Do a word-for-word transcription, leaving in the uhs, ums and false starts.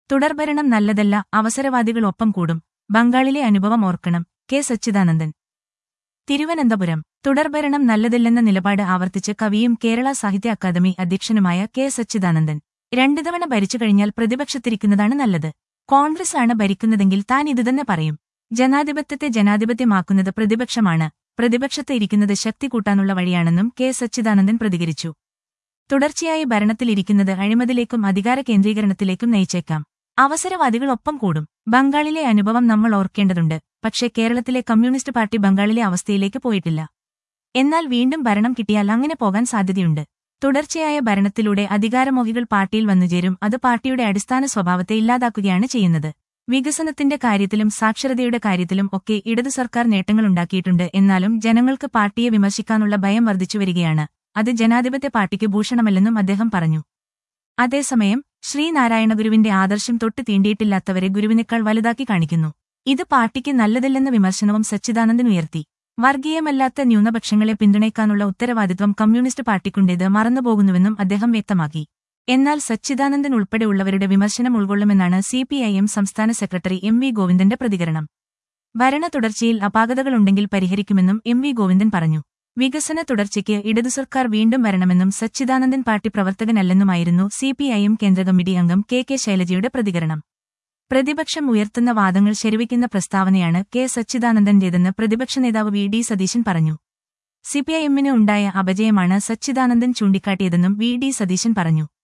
തുടർഭരണം നല്ലതല്ല, അവസരവാദികൾ ഒപ്പം കൂടും. ബംഗാളിലെ അനുഭവം ഓർക്കണം. കെ സച്ചിദാനന്ദൻ. തിരുവനന്തപുരം. തുടർഭരണം നല്ലതില്ലെന്ന നിലപാട് ആവർത്തിച്ച് കവിയും കേരള സാഹിത്യ അക്കാദമി അധ്യക്ഷനുമായ കെ സച്ചിദാനന്ദൻ. രണ്ടു തവണ ഭരിച്ചു കഴിഞ്ഞാൽ പ്രതിപക്ഷത്തിരിക്കുന്നതാണ് നല്ലത്. കോൺഗ്രസ് ആണ് ഭരിക്കുന്നതെങ്കിൽ താൻ ഇതുതന്നെ പറയും. ജനാധിപത്യത്തെ ജനാധിപത്യമാക്കുന്നത് പ്രതിപക്ഷമാണ്. പ്രതിപക്ഷത്ത് ഇരിക്കുന്നത് ശക്തി കൂട്ടാനുള്ള വഴിയാണെന്നും കെ സച്ചിദാനന്ദൻ പ്രതികരിച്ചു. തുടർച്ചയായി ഭരണത്തിലിരിക്കുന്നത് അഴിമതിയിലേക്കും അധികാര കേന്ദ്രീകരണത്തിലേക്കും നയിച്ചേക്കാം. അവസരവാദികൾ ഒപ്പം കൂടും. ബംഗാളിലെ അനുഭവം നമ്മൾ ഓർക്കേണ്ടതുണ്ട്. പക്ഷേ കേരളത്തിലെ കമ്മ്യൂണിസ്റ്റ് പാർട്ടി ബംഗാളിലെ അവസ്ഥയിലേക്ക് പോയിട്ടില്ല. എന്നാൽ വീണ്ടും ഭരണം കിട്ടിയാൽ അങ്ങനെ പോകാൻ സാധ്യതയുണ്ട്. തുടർച്ചയായ ഭരണത്തിലൂടെ അധികാരമോഹികൾ പാർട്ടിയിൽ വന്നുചേരും. അത് പാർട്ടിയുടെ അടിസ്ഥാന സ്വഭാവത്തെ ഇല്ലാതാക്കുകയാണ് ചെയ്യുന്നത്. വികസനത്തിന്റെ കാര്യത്തിലും സാക്ഷരതയുടെ കാര്യത്തിലും ഒക്കെ ഇടതു സർക്കാർ നേട്ടങ്ങളുണ്ടാക്കിയിട്ടുണ്ട്. എന്നാലും ജനങ്ങൾക്ക് പാർട്ടിയെ വിമർശിക്കാനുള്ള ഭയം വർദ്ധിച്ചുവരികയാണ്. അത് ജനാധിപത്യ പാർട്ടിക്ക് ഭൂഷണമല്ലെന്നും അദ്ദേഹം പറഞ്ഞു. അതേസമയം ശ്രീനാരായണഗുരുവിന്റെ ആദർശം തൊട്ട് തീണ്ടിയിട്ടില്ലാത്തവരെ ഗുരുവിനേക്കാൾ വലുതാക്കി കാണിക്കുന്നു. ഇത് പാർട്ടിക്ക് നല്ലതല്ലെന്ന വിമർശനവും സച്ചിദാനന്ദൻ ഉയർത്തി. വർഗീയമല്ലാത്ത ന്യൂനപക്ഷങ്ങളെ പിന്തുണയ്ക്കാനുള്ള ഉത്തരവാദിത്വം കമ്മ്യൂണിസ്റ്റ് പാർട്ടിക്കുണ്ടേത് മറന്നുപോകുന്നുവെന്നും അദ്ദേഹം വ്യക്തമാക്കി. എന്നാൽ സച്ചിദാനന്ദൻ ഉൾപ്പെടെയുള്ളവരുടെ വിമർശനം ഉൾക്കൊള്ളുമെന്നാണ് സിപിഐഎം സംസ്ഥാന സെക്രട്ടറി എം വി ഗോവിന്ദന്റെ പ്രതികരണം. ഭരണ തുടർച്ചയിൽ അപാകതകളുണ്ടെങ്കിൽ പരിഹരിക്കുമെന്നും എം വി ഗോവിന്ദൻ പറഞ്ഞു. വികസന തുടർച്ചയ്ക്ക് ഇടതു സർക്കാർ വീണ്ടും വരണമെന്നും സച്ചിദാനന്ദൻ പാർട്ടി പ്രവർത്തകനല്ലെന്നുമായിരുന്നു സിപിഐഎം കേന്ദ്ര കമ്മിറ്റി അംഗം കെ കെ ശൈലജയുടെ പ്രതികരണം. പ്രതിപക്ഷം ഉയർത്തുന്ന വാദങ്ങൾ ശരിവയ്ക്കുന്ന പ്രസ്താവനയാണ് കെ സച്ചിദാനന്ദന്റേതെന്ന് പ്രതിപക്ഷ നേതാവ് വി ഡി സതീശൻ പറഞ്ഞു. സിപിഐഎമ്മിന് ഉണ്ടായ അപജയമാണ് സച്ചിദാനന്ദൻ ചൂണ്ടിക്കാട്ടിയതെന്നും വി ഡി സതീശൻ പറഞ്ഞു.